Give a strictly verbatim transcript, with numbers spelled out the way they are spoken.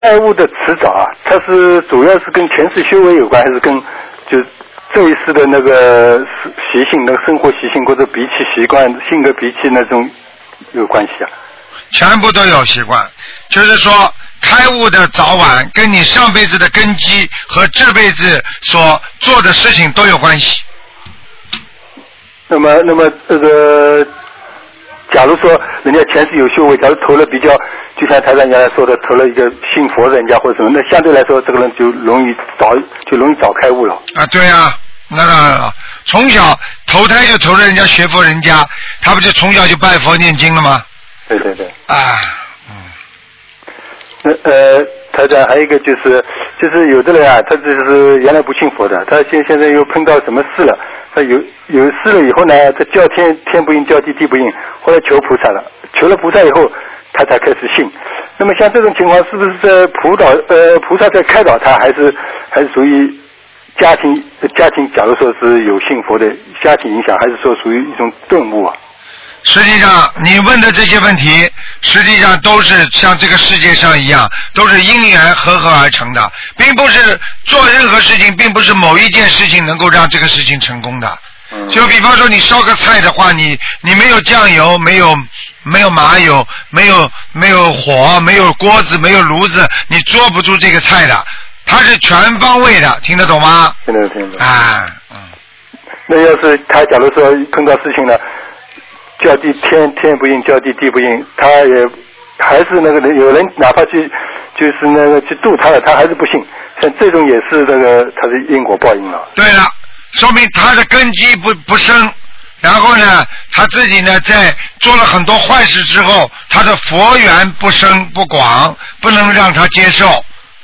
开悟的迟早啊，它是主要是跟前世修为有关，还是跟就这一世的那个习性、那个生活习性或者脾气习惯、性格脾气那种有关系啊？ 全部都有习惯，就是说开悟的早晚跟你上辈子的根基和这辈子所做的事情都有关系。 那么，那么这个，假如说人家前世有修为，假如投了比较，就像台长原来说的，投了一个信佛人家或者什么，那相对来说，这个人就容易早就容易早开悟了。 啊，对啊，那当然了，从小投胎就投了人家学佛人家，他不就从小就拜佛念经了吗？ 对对对。 啊，嗯。 那呃，台长还有一个就是，就是有的人啊，他就是原来不信佛的，他现现在又碰到什么事了，他有有事了以后呢，他叫天天不应，叫地地不应，后来求菩萨了，求了菩萨以后，他才开始信。那么像这种情况，是不是在辅导呃菩萨在开导他，还是还是属于家庭家庭？假如说是有信佛的家庭影响，还是说属于一种顿悟啊？ 实际上你问的这些问题实际上都是像这个世界上一样，都是因缘合合而成的，并不是做任何事情并不是某一件事情能够让这个事情成功的。就比方说你烧个菜的话，你你没有酱油，没有没有麻油，没有没有火，没有锅子，没有炉子，你做不出这个菜的，它是全方位的，听得懂吗？ 听得听得。 啊，嗯。 那要是他假如说碰到事情了，叫地天天不应，叫地地不应，他也还是那个人，有人哪怕去就是那个去度他了，他还是不信，像这种也是那个他是因果报应了。 对了，说明他的根基不不深，然后呢，他自己呢在做了很多坏事之后，他的佛缘不深不广，不能让他接受。